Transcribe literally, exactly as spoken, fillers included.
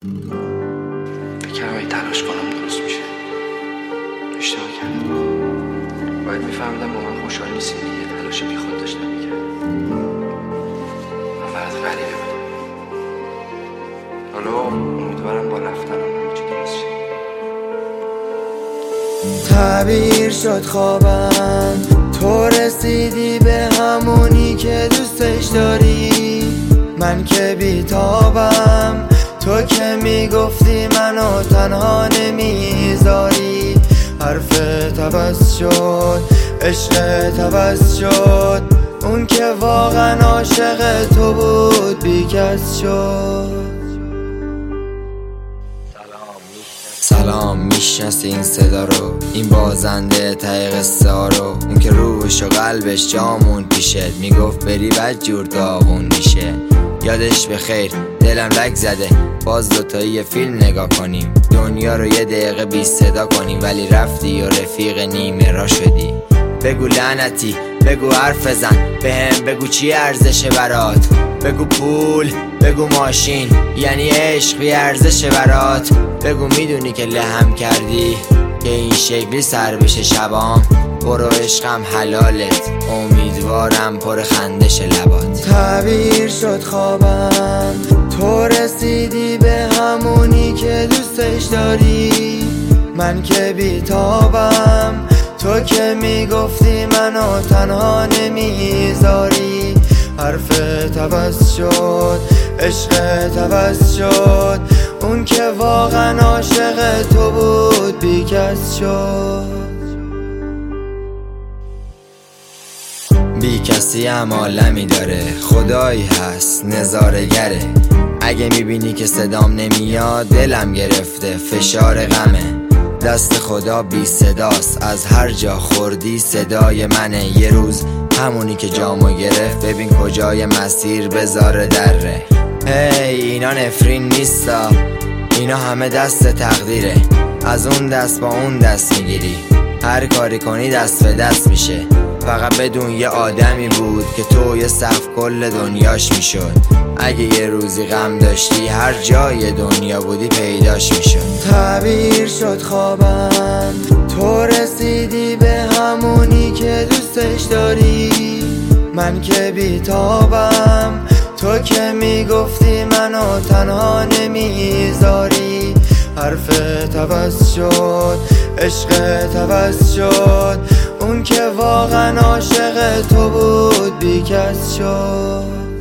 بکنم ای تلاش کنم درست میشه. اشتباه کردم. باید میفهمیدم با من خوشحال نیستی دیگه. تلاش بی خود داشتم میکردم. من برات غریبه بودم. حالا امیدوارم با رفتنم همه چی درست شه. تعبیر شد خوابم، تو رسیدی به همونی که دوستش داری. من که بیتابم، تو که میگفتی منو تنها نمیذاری. حرفت عوض شد، عشقت عوض شد، اون که واقعا عاشق تو بود بیکس شد. سلام، میشناسی این صدا رو؟ این بازنده ته قصه ها رو، اون که روش و قلبش جامون پیشه، میگفت بری بد جور داغون میشه. یادش بخیر، دلم لک زده، باز دوتایی یه فیلم نگاه کنیم، دنیا رو یه دقیقه بی صدا کنیم. ولی رفتی و رفیق نیمه را شدی. بگو لعنتی، بگو حرف بزن، بهم بگو چی ارزشه برات. بگو پول، بگو ماشین، یعنی عشق بی ارزشه برات. بگو میدونی که لهم کردی که این شکلی سر بشه شبام. برو عشقم حلالت، امیدوارم پر خندش لبات. تعبیر شد خوابم، تو رسیدی به همونی که دوستش داری. من که بیتابم، تو که میگفتی منو تنها نمیذاری. حرفت عوض شد، عشقت عوض شد، اون که واقعا عاشق تو بود بیکس شد. بی کسی هم عالمی داره، خدایی هست نظاره‌گره. اگه میبینی که صدام نمیاد، دلم گرفته فشار غمه. دست خدا بی صداست، از هر جا خوردی صدای منه. یه روز همونی که جامو گرفت، ببین کجای مسیر بذاره دره. هی اینا نفرین نیستا، اینا همه دست تقدیره. از اون دست با اون دست میگیری، هر کاری کنی دست به دست میشه. فقط بدون یه آدمی بود که تو یه صف کل دنیاش میشد. اگه یه روزی غم داشتی، هر جای دنیا بودی پیداش میشد. تعبیر شد خوابم، تو رسیدی به همونی که دوستش داری. من که بیتابم، تو که میگفتی منو تنها نمیذاری. حرفت عوض شد، عشقت عوض شد، اون که واقعا عاشق تو بود بیکس شد.